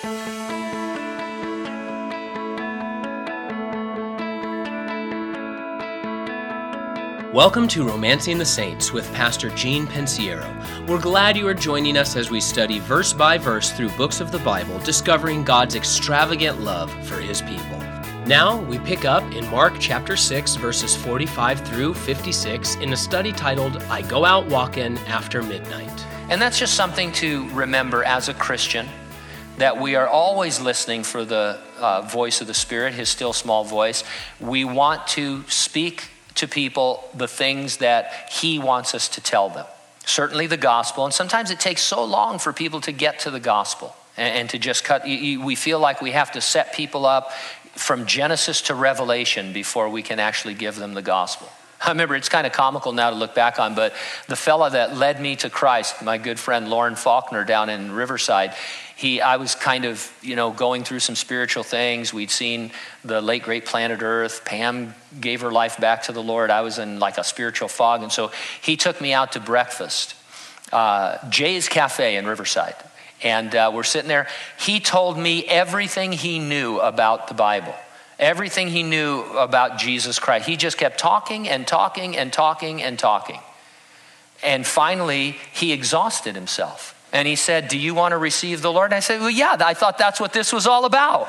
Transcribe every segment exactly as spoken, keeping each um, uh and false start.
Welcome to Romancing the Saints with Pastor Gene Pensiero. We're glad you are joining us as we study verse by verse through books of the Bible, discovering God's extravagant love for His people. Now we pick up in Mark chapter six, verses forty-five through fifty-six in a study titled, I Go Out Walkin' After Midnight. And that's just something to remember as a Christian, that we are always listening for the uh, voice of the Spirit, His still small voice. We want to speak to people the things that He wants us to tell them. Certainly the gospel, and sometimes it takes so long for people to get to the gospel and, and to just cut. We feel like we have to set people up from Genesis to Revelation before we can actually give them the gospel. I remember, it's kind of comical now to look back on, but the fella that led me to Christ, my good friend Lauren Faulkner down in Riverside, he, I was kind of, you know, going through some spiritual things. We'd seen the late great planet Earth. Pam gave her life back to the Lord. I was in like a spiritual fog. And so he took me out to breakfast, uh, Jay's Cafe in Riverside. And uh, we're sitting there. He told me everything he knew about the Bible. Everything he knew about Jesus Christ. He just kept talking and talking and talking and talking. And finally, he exhausted himself. And he said, do you want to receive the Lord? And I said, well, yeah, I thought that's what this was all about.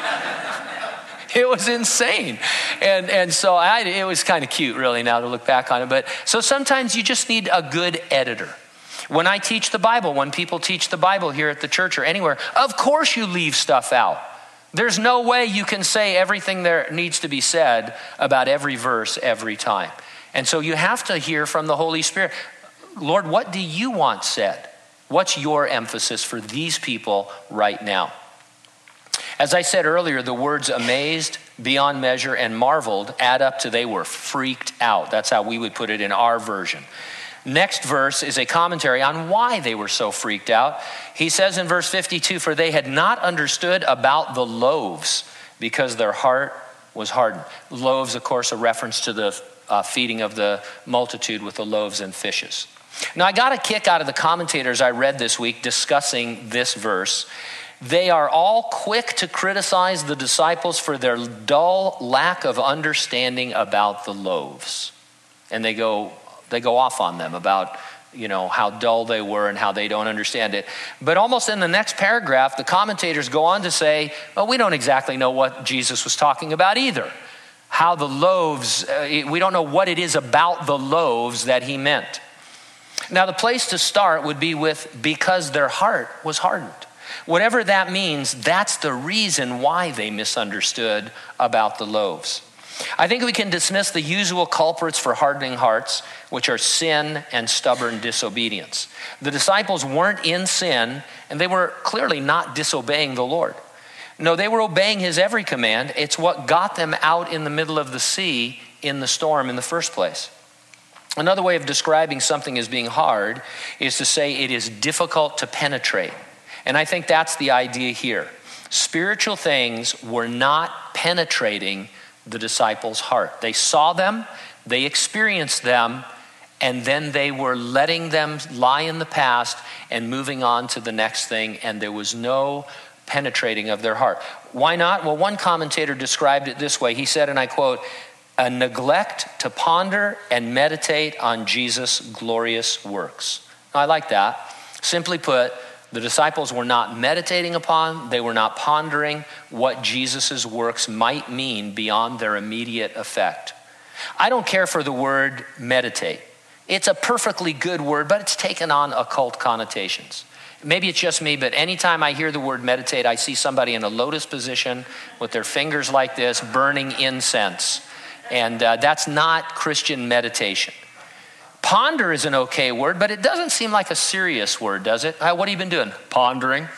It was insane. And and so I, it was kind of cute, really, now to look back on it. But so sometimes you just need a good editor. When I teach the Bible, when people teach the Bible here at the church or anywhere, of course you leave stuff out. There's no way you can say everything there needs to be said about every verse every time. And so you have to hear from the Holy Spirit. Lord, what do you want said? What's your emphasis for these people right now? As I said earlier, the words amazed, beyond measure, and marveled add up to they were freaked out. That's how we would put it in our version. Next verse is a commentary on why they were so freaked out. He says in verse fifty-two, for they had not understood about the loaves because their heart was hardened. Loaves, of course, a reference to the uh, feeding of the multitude with the loaves and fishes. Now, I got a kick out of the commentators I read this week discussing this verse. They are all quick to criticize the disciples for their dull lack of understanding about the loaves. And they go they go off on them about, you know, how dull they were and how they don't understand it. But almost in the next paragraph, the commentators go on to say, well, we don't exactly know what Jesus was talking about either. How the loaves, uh, we don't know what it is about the loaves that he meant. Now, the place to start would be with because their heart was hardened. Whatever that means, that's the reason why they misunderstood about the loaves. I think we can dismiss the usual culprits for hardening hearts, which are sin and stubborn disobedience. The disciples weren't in sin, and they were clearly not disobeying the Lord. No, they were obeying his every command. It's what got them out in the middle of the sea in the storm in the first place. Another way of describing something as being hard is to say it is difficult to penetrate. And I think that's the idea here. Spiritual things were not penetrating the disciples' heart. They saw them, they experienced them, and then they were letting them lie in the past and moving on to the next thing, and there was no penetrating of their heart. Why not? Well, one commentator described it this way. He said, and I quote, a neglect to ponder and meditate on Jesus' glorious works. Now, I like that. Simply put, the disciples were not meditating upon, they were not pondering what Jesus' works might mean beyond their immediate effect. I don't care for the word meditate. It's a perfectly good word, but it's taken on occult connotations. Maybe it's just me, but anytime I hear the word meditate, I see somebody in a lotus position with their fingers like this, burning incense. And uh, that's not Christian meditation. Ponder is an okay word, but it doesn't seem like a serious word, does it? Uh, what have you been doing? Pondering.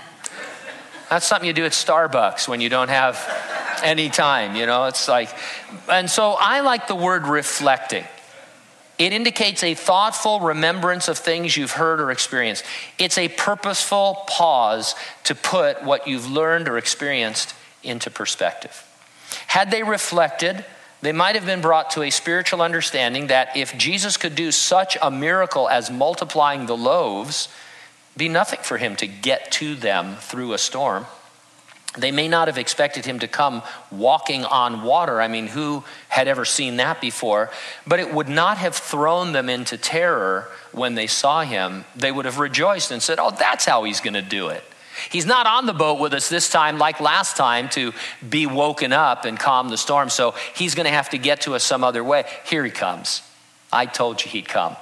That's something you do at Starbucks when you don't have any time, you know? It's like, and so I like the word reflecting. It indicates a thoughtful remembrance of things you've heard or experienced. It's a purposeful pause to put what you've learned or experienced into perspective. Had they reflected, they might have been brought to a spiritual understanding that if Jesus could do such a miracle as multiplying the loaves, be nothing for him to get to them through a storm. They may not have expected him to come walking on water. I mean, who had ever seen that before? But it would not have thrown them into terror when they saw him. They would have rejoiced and said, oh, that's how he's going to do it. He's not on the boat with us this time like last time to be woken up and calm the storm. So he's going to have to get to us some other way. Here he comes. I told you he'd come.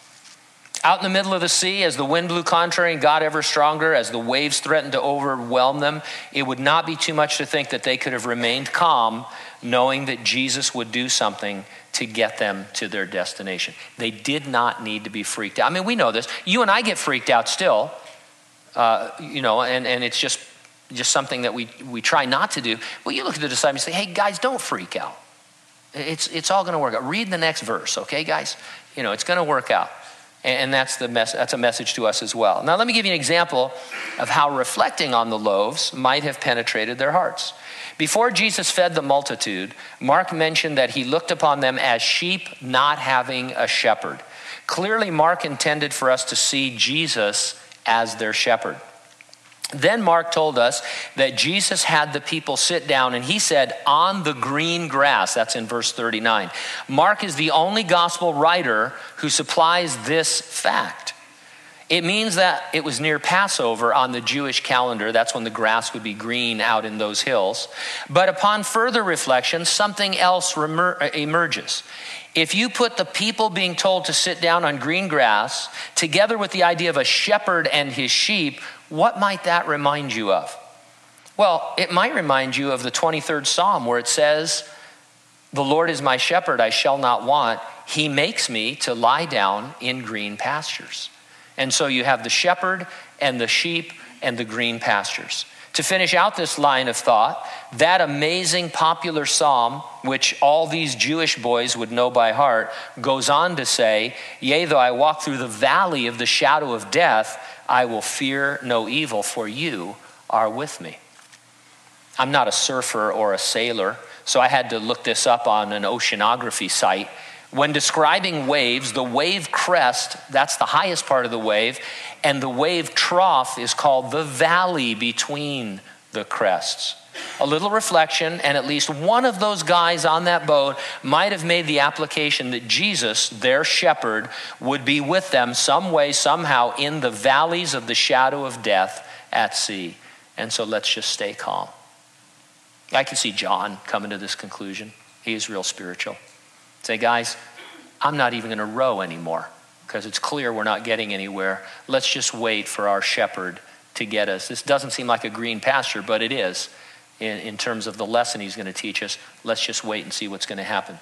Out in the middle of the sea, as the wind blew contrary and got ever stronger, as the waves threatened to overwhelm them, it would not be too much to think that they could have remained calm, knowing that Jesus would do something to get them to their destination. They did not need to be freaked out. I mean, we know this. You and I get freaked out still, uh, you know, and, and it's just, just something that we, we try not to do. Well, you look at the disciples and say, hey, guys, don't freak out. It's, it's all going to work out. Read the next verse, okay, guys? You know, it's going to work out. And that's the mess, that's a message to us as well. Now, let me give you an example of how reflecting on the loaves might have penetrated their hearts. Before Jesus fed the multitude, Mark mentioned that he looked upon them as sheep not having a shepherd. Clearly, Mark intended for us to see Jesus as their shepherd. Then Mark told us that Jesus had the people sit down, and he said, on the green grass. That's in verse thirty-nine. Mark is the only gospel writer who supplies this fact. It means that it was near Passover on the Jewish calendar. That's when the grass would be green out in those hills. But upon further reflection, something else emerges. If you put the people being told to sit down on green grass together with the idea of a shepherd and his sheep, what might that remind you of? Well, it might remind you of the twenty-third Psalm where it says, the Lord is my shepherd, I shall not want. He makes me to lie down in green pastures. And so you have the shepherd and the sheep and the green pastures. To finish out this line of thought, that amazing popular psalm, which all these Jewish boys would know by heart, goes on to say, yea, though I walk through the valley of the shadow of death, I will fear no evil, for you are with me. I'm not a surfer or a sailor, so I had to look this up on an oceanography site. When describing waves, the wave crest, that's the highest part of the wave, and the wave trough is called the valley between the crests. A little reflection, and at least one of those guys on that boat might have made the application that Jesus, their shepherd, would be with them some way, somehow, in the valleys of the shadow of death at sea. And so let's just stay calm. I can see John coming to this conclusion. He's real spiritual. Say, guys, I'm not even going to row anymore because it's clear we're not getting anywhere. Let's just wait for our shepherd to get us. This doesn't seem like a green pasture, but it is in, in terms of the lesson he's going to teach us. Let's just wait and see what's going to happen.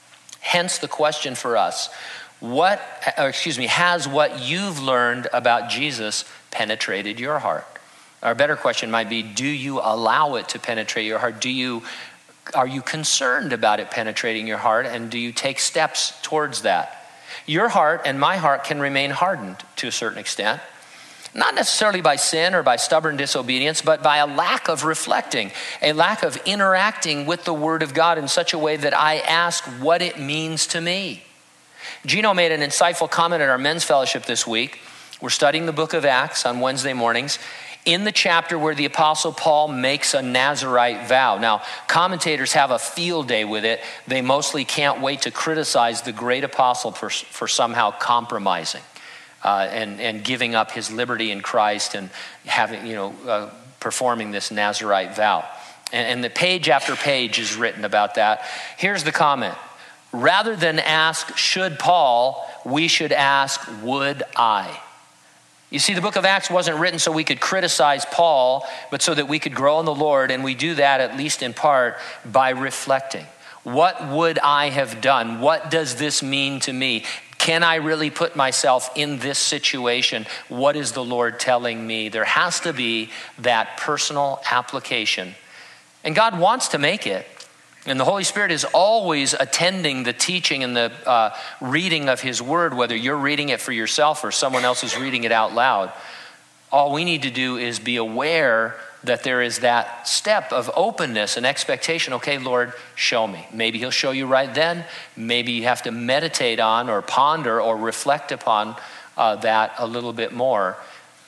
Hence the question for us, what, or excuse me, has what you've learned about Jesus penetrated your heart? Our better question might be, do you allow it to penetrate your heart? Do you Are you concerned about it penetrating your heart, and do you take steps towards that? Your heart and my heart can remain hardened to a certain extent, not necessarily by sin or by stubborn disobedience, but by a lack of reflecting, a lack of interacting with the Word of God in such a way that I ask what it means to me. Gino made an insightful comment at our men's fellowship this week. We're studying the book of Acts on Wednesday mornings, in the chapter where the Apostle Paul makes a Nazirite vow. Now, commentators have a field day with it. They mostly can't wait to criticize the great apostle for, for somehow compromising uh, and, and giving up his liberty in Christ and having, you know, uh, performing this Nazirite vow. And, and the page after page is written about that. Here's the comment. Rather than ask, should Paul, we should ask, would I? You see, the book of Acts wasn't written so we could criticize Paul, but so that we could grow in the Lord, and we do that at least in part by reflecting. What would I have done? What does this mean to me? Can I really put myself in this situation? What is the Lord telling me? There has to be that personal application. And God wants to make it. And the Holy Spirit is always attending the teaching and the uh, reading of his word, whether you're reading it for yourself or someone else is reading it out loud. All we need to do is be aware that there is that step of openness and expectation. Okay, Lord, show me. Maybe he'll show you right then. Maybe you have to meditate on or ponder or reflect upon uh, that a little bit more.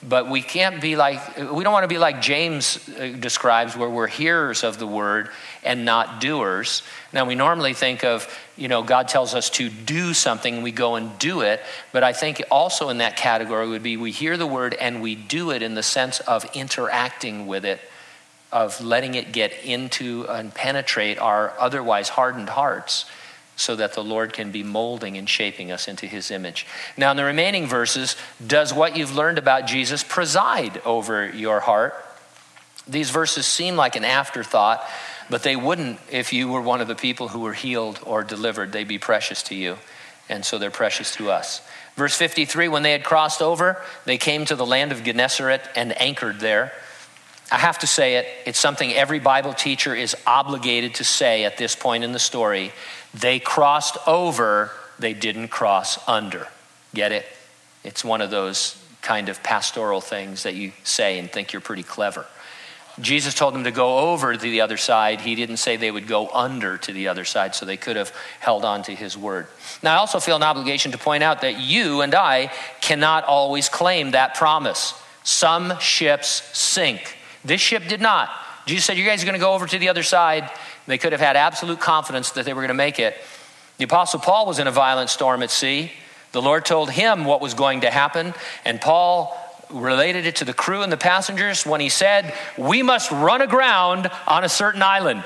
But we can't be like, we don't want to be like James describes, where we're hearers of the word and not doers. Now, we normally think of, you know, God tells us to do something and we go and do it. But I think also in that category would be we hear the word and we do it in the sense of interacting with it, of letting it get into and penetrate our otherwise hardened hearts, so that the Lord can be molding and shaping us into his image. Now, in the remaining verses, does what you've learned about Jesus preside over your heart? These verses seem like an afterthought, but they wouldn't if you were one of the people who were healed or delivered. They'd be precious to you, and so they're precious to us. Verse fifty-three, when they had crossed over, they came to the land of Gennesaret and anchored there. I have to say it, it's something every Bible teacher is obligated to say at this point in the story. They crossed over, they didn't cross under. Get it? It's one of those kind of pastoral things that you say and think you're pretty clever. Jesus told them to go over to the other side. He didn't say they would go under to the other side, so they could have held on to his word. Now, I also feel an obligation to point out that you and I cannot always claim that promise. Some ships sink. This ship did not. Jesus said, you guys are going to go over to the other side. They could have had absolute confidence that they were going to make it. The Apostle Paul was in a violent storm at sea. The Lord told him what was going to happen, and Paul related it to the crew and the passengers when he said, we must run aground on a certain island.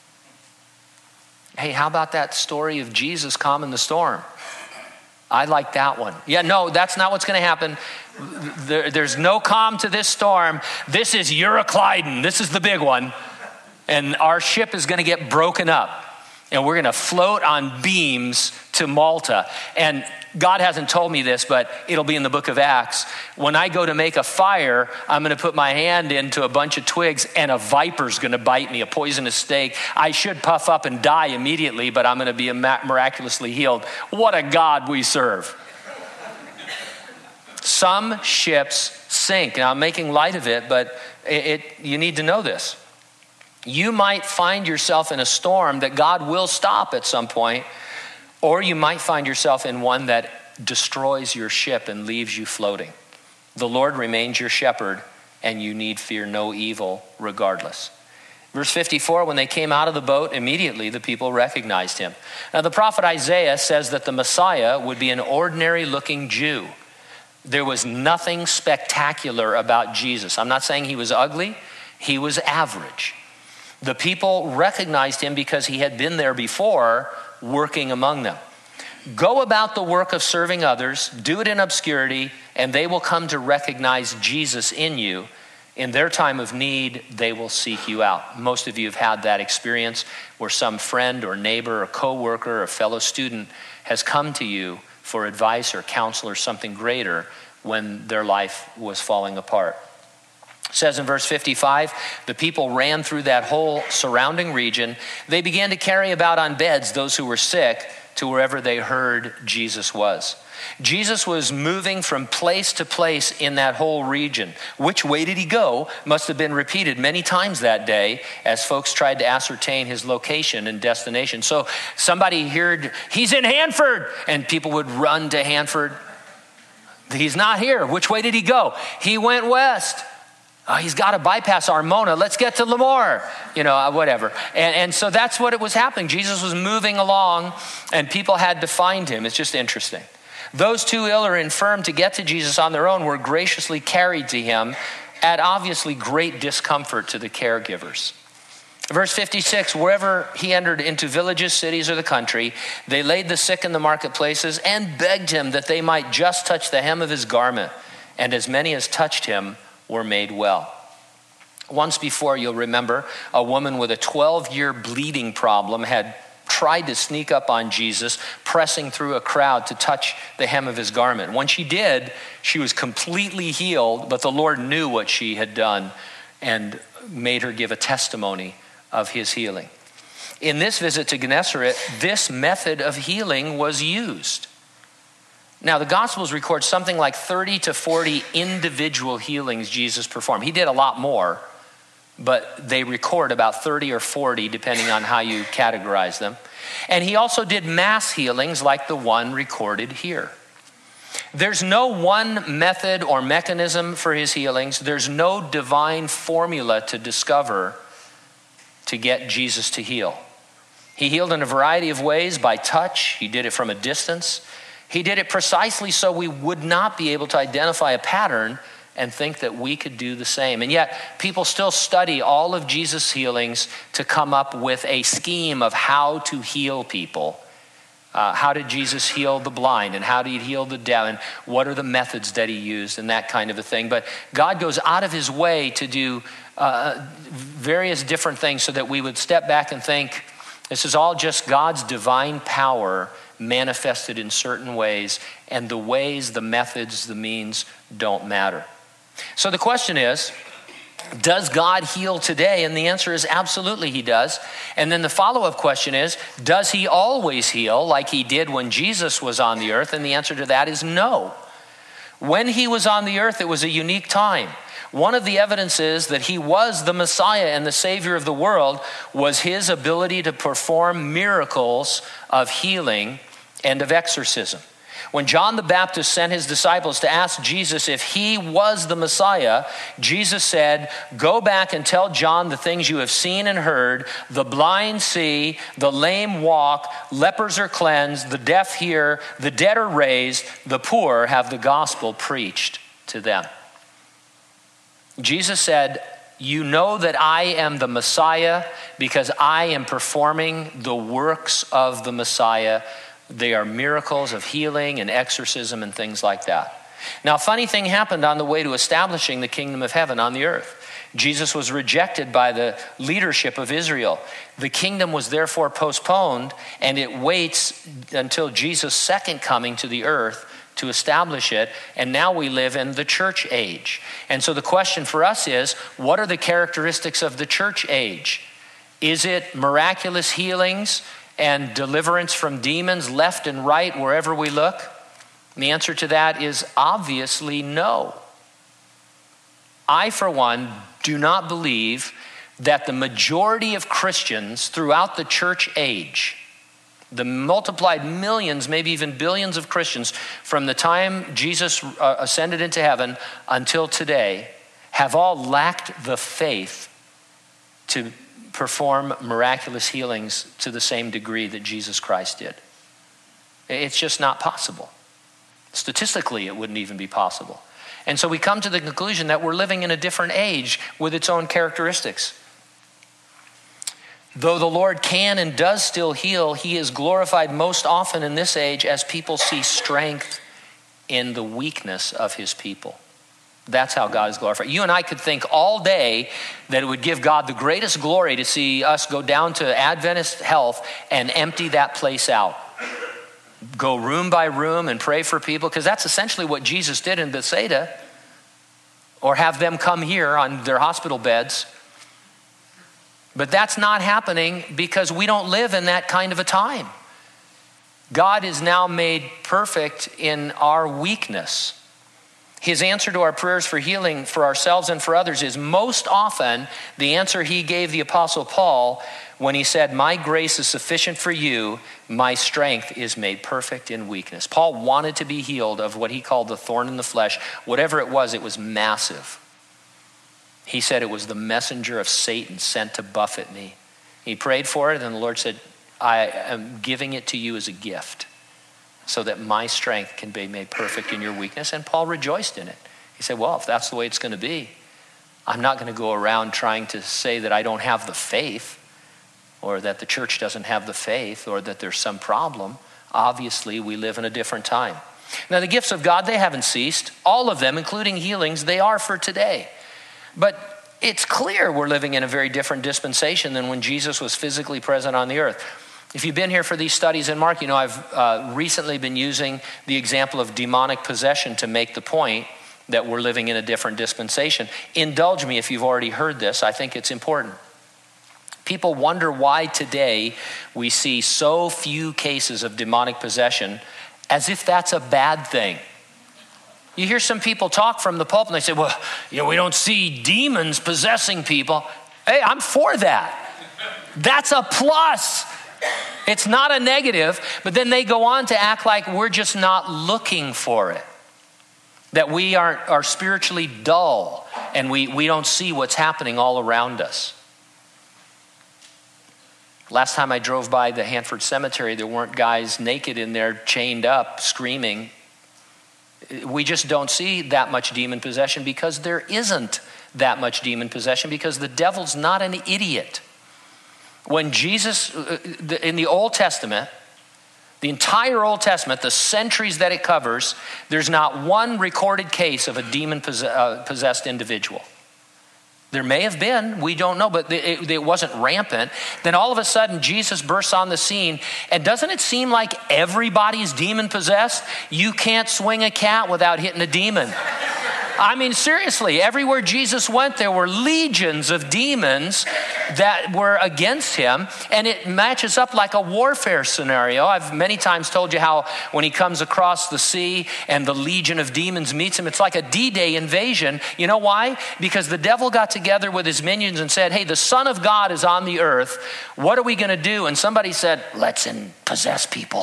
Hey, how about that story of Jesus calming the storm? I like that one. Yeah, no, that's not what's going to happen. There, there's no calm to this storm. This is Euroclydon. This is the big one. And our ship is going to get broken up. And we're going to float on beams to Malta. And God hasn't told me this, but it'll be in the book of Acts. When I go to make a fire, I'm going to put my hand into a bunch of twigs and a viper's going to bite me, a poisonous snake. I should puff up and die immediately, but I'm going to be miraculously healed. What a God we serve. Some ships sink. Now, I'm making light of it, but it, it, you need to know this. You might find yourself in a storm that God will stop at some point, or you might find yourself in one that destroys your ship and leaves you floating. The Lord remains your shepherd, and you need fear no evil regardless. Verse fifty-four, when they came out of the boat, immediately the people recognized him. Now, the prophet Isaiah says that the Messiah would be an ordinary-looking Jew. There was nothing spectacular about Jesus. I'm not saying he was ugly. He was average. The people recognized him because he had been there before, working among them. Go about the work of serving others, do it in obscurity, and they will come to recognize Jesus in you. In their time of need, they will seek you out. Most of you have had that experience where some friend or neighbor or coworker or fellow student has come to you for advice or counsel or something greater when their life was falling apart. It says in verse fifty-five, the people ran through that whole surrounding region. They began to carry about on beds those who were sick to wherever they heard Jesus was. Jesus was moving from place to place in that whole region. Which way did he go? Must have been repeated many times that day as folks tried to ascertain his location and destination. So somebody heard, he's in Hanford, and people would run to Hanford. He's not here. Which way did he go? He went west. Oh, he's got to bypass Armona. Let's get to Lemoore, you know, whatever. And, and so that's what it was happening. Jesus was moving along, and people had to find him. It's just interesting. Those too ill or infirm to get to Jesus on their own were graciously carried to him at obviously great discomfort to the caregivers. Verse fifty-six, wherever he entered into villages, cities, or the country, they laid the sick in the marketplaces and begged him that they might just touch the hem of his garment. And as many as touched him were made well. Once before, you'll remember, a woman with a twelve-year bleeding problem had tried to sneak up on Jesus, pressing through a crowd to touch the hem of his garment. When she did, she was completely healed, but the Lord knew what she had done and made her give a testimony of his healing. In this visit to Gennesaret, this method of healing was used. Now, the Gospels record something like thirty to forty individual healings Jesus performed. He did a lot more, but they record about thirty or forty, depending on how you categorize them. And he also did mass healings like the one recorded here. There's no one method or mechanism for his healings. There's no divine formula to discover to get Jesus to heal. He healed in a variety of ways, by touch. He did it from a distance. He did it precisely so we would not be able to identify a pattern and think that we could do the same. And yet, people still study all of Jesus' healings to come up with a scheme of how to heal people. Uh, how did Jesus heal the blind, and how did he heal the deaf, and what are the methods that he used, and that kind of a thing. But God goes out of his way to do uh, various different things so that we would step back and think, this is all just God's divine power manifested in certain ways, and the ways, the methods, the means don't matter. So the question is, does God heal today? And the answer is absolutely he does. And then the follow-up question is, does he always heal like he did when Jesus was on the earth? And the answer to that is no. When he was on the earth, it was a unique time. One of the evidences that he was the Messiah and the Savior of the world was his ability to perform miracles of healing and of exorcism. When John the Baptist sent his disciples to ask Jesus if he was the Messiah, Jesus said, go back and tell John the things you have seen and heard. The blind see, the lame walk, lepers are cleansed, the deaf hear, the dead are raised, the poor have the gospel preached to them. Jesus said, you know that I am the Messiah because I am performing the works of the Messiah. They are miracles of healing and exorcism and things like that. Now, a funny thing happened on the way to establishing the kingdom of heaven on the earth. Jesus was rejected by the leadership of Israel. The kingdom was therefore postponed, and it waits until Jesus' second coming to the earth to establish it. And now we live in the church age. And so the question for us is, what are the characteristics of the church age? Is it miraculous healings and deliverance from demons left and right wherever we look? And the answer to that is obviously no. I, for one, do not believe that the majority of Christians throughout the church age, the multiplied millions, maybe even billions of Christians from the time Jesus uh, ascended into heaven until today, have all lacked the faith to perform miraculous healings to the same degree that Jesus Christ did. It's just not possible. Statistically, it wouldn't even be possible. And so we come to the conclusion that we're living in a different age with its own characteristics. Though the Lord can and does still heal, he is glorified most often in this age as people see strength in the weakness of his people. That's how God is glorified. You and I could think all day that it would give God the greatest glory to see us go down to Adventist Health and empty that place out. Go room by room and pray for people, because that's essentially what Jesus did in Bethsaida. Or have them come here on their hospital beds. But that's not happening because we don't live in that kind of a time. God is now made perfect in our weakness. His answer to our prayers for healing for ourselves and for others is most often the answer he gave the Apostle Paul when he said, my grace is sufficient for you, my strength is made perfect in weakness. Paul wanted to be healed of what he called the thorn in the flesh. Whatever it was, it was massive. He said it was the messenger of Satan sent to buffet me. He prayed for it, and the Lord said, I am giving it to you as a gift, so that my strength can be made perfect in your weakness. And Paul rejoiced in it. He said, well, if that's the way it's going to be, I'm not going to go around trying to say that I don't have the faith, or that the church doesn't have the faith, or that there's some problem. Obviously, we live in a different time. Now, the gifts of God, they haven't ceased. All of them, including healings, they are for today. But it's clear we're living in a very different dispensation than when Jesus was physically present on the earth. If you've been here for these studies in Mark, you know I've uh, recently been using the example of demonic possession to make the point that we're living in a different dispensation. Indulge me if you've already heard this. I think it's important. People wonder why today we see so few cases of demonic possession, as if that's a bad thing. You hear some people talk from the pulpit and they say, well, you know, we don't see demons possessing people. Hey, I'm for that. That's a plus. It's not a negative, but then they go on to act like we're just not looking for it. that we aren't, are spiritually dull and we, we don't see what's happening all around us. Last time I drove by the Hanford Cemetery, there weren't guys naked in there, chained up, screaming. We just don't see that much demon possession because there isn't that much demon possession because the devil's not an idiot. When Jesus, in the Old Testament, the entire Old Testament, the centuries that it covers, there's not one recorded case of a demon-possessed individual. There may have been, we don't know, but it, it wasn't rampant. Then all of a sudden, Jesus bursts on the scene, and doesn't it seem like everybody's demon-possessed? You can't swing a cat without hitting a demon. I mean, seriously, everywhere Jesus went, there were legions of demons that were against him, and it matches up like a warfare scenario. I've many times told you how when he comes across the sea and the legion of demons meets him, it's like a D-Day invasion. You know why? Because the devil got together with his minions and said, hey, the Son of God is on the earth. What are we going to do? And somebody said, let's possess people.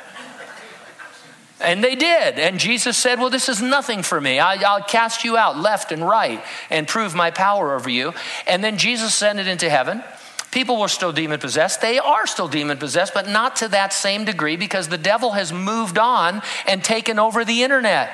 And they did. And Jesus said, well, this is nothing for me. I, I'll cast you out left and right and prove my power over you. And then Jesus ascended into heaven. People were still demon-possessed. They are still demon-possessed, but not to that same degree because the devil has moved on and taken over the internet.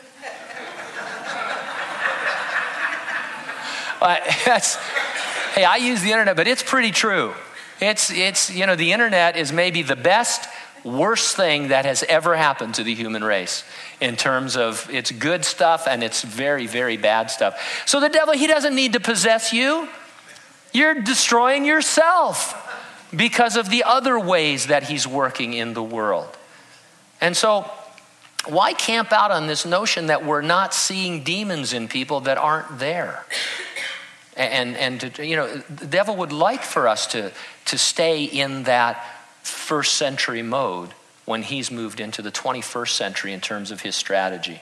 uh, that's, hey, I use the internet, but it's pretty true. It's, it's, you know, the internet is maybe the best worst thing that has ever happened to the human race in terms of its good stuff and its very, very bad stuff. So the devil, he doesn't need to possess you. You're destroying yourself because of the other ways that he's working in the world. And so why camp out on this notion that we're not seeing demons in people that aren't there? And, and to, you know, the devil would like for us to, to stay in that first century mode when he's moved into the twenty-first century in terms of his strategy.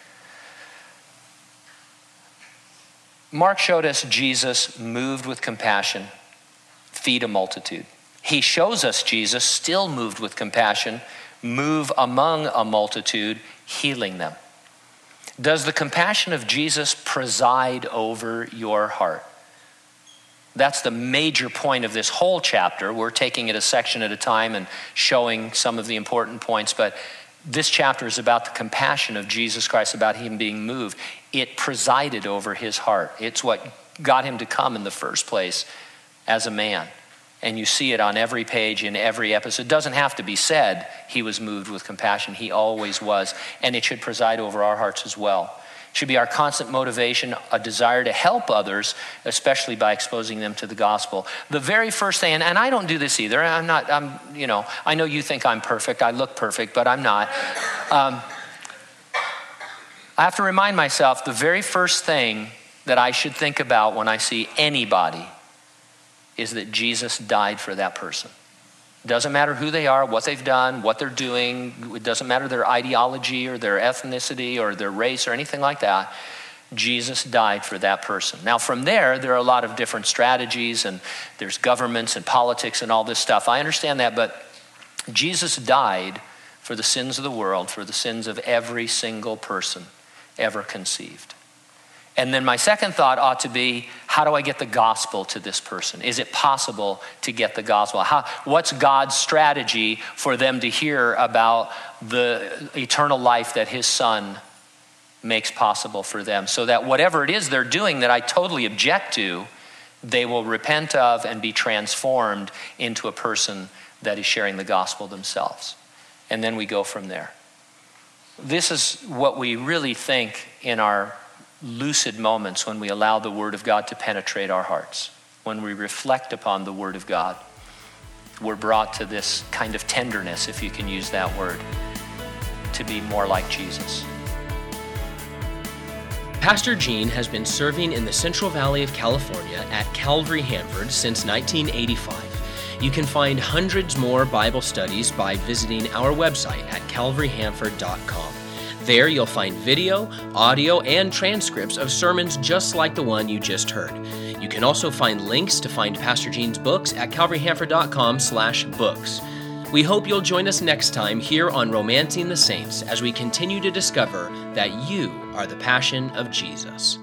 Mark showed us Jesus moved with compassion, feed a multitude. He shows us Jesus still moved with compassion, move among a multitude, healing them. Does the compassion of Jesus preside over your heart? That's the major point of this whole chapter. We're taking it a section at a time and showing some of the important points, but this chapter is about the compassion of Jesus Christ, about him being moved. It presided over his heart. It's what got him to come in the first place as a man. And you see it on every page in every episode. It doesn't have to be said he was moved with compassion. He always was. And it should preside over our hearts as well. It should be our constant motivation, a desire to help others, especially by exposing them to the gospel. The very first thing, and, and I don't do this either. I'm not, I'm, you know, I know you think I'm perfect. I look perfect, but I'm not. Um, I have to remind myself the very first thing that I should think about when I see anybody is that Jesus died for that person. It doesn't matter who they are, what they've done, what they're doing. It doesn't matter their ideology or their ethnicity or their race or anything like that. Jesus died for that person. Now from there, there are a lot of different strategies and there's governments and politics and all this stuff. I understand that, but Jesus died for the sins of the world, for the sins of every single person ever conceived. And then my second thought ought to be, how do I get the gospel to this person? Is it possible to get the gospel? How, what's God's strategy for them to hear about the eternal life that his son makes possible for them, so that whatever it is they're doing that I totally object to, they will repent of and be transformed into a person that is sharing the gospel themselves. And then we go from there. This is what we really think in our lucid moments when we allow the Word of God to penetrate our hearts. When we reflect upon the Word of God, we're brought to this kind of tenderness, if you can use that word, to be more like Jesus. Pastor Gene has been serving in the Central Valley of California at Calvary Hanford since nineteen eighty-five. You can find hundreds more Bible studies by visiting our website at calvary hanford dot com. There you'll find video, audio, and transcripts of sermons just like the one you just heard. You can also find links to find Pastor Gene's books at calvary hanford dot com slash books. We hope you'll join us next time here on Romancing the Saints as we continue to discover that you are the passion of Jesus.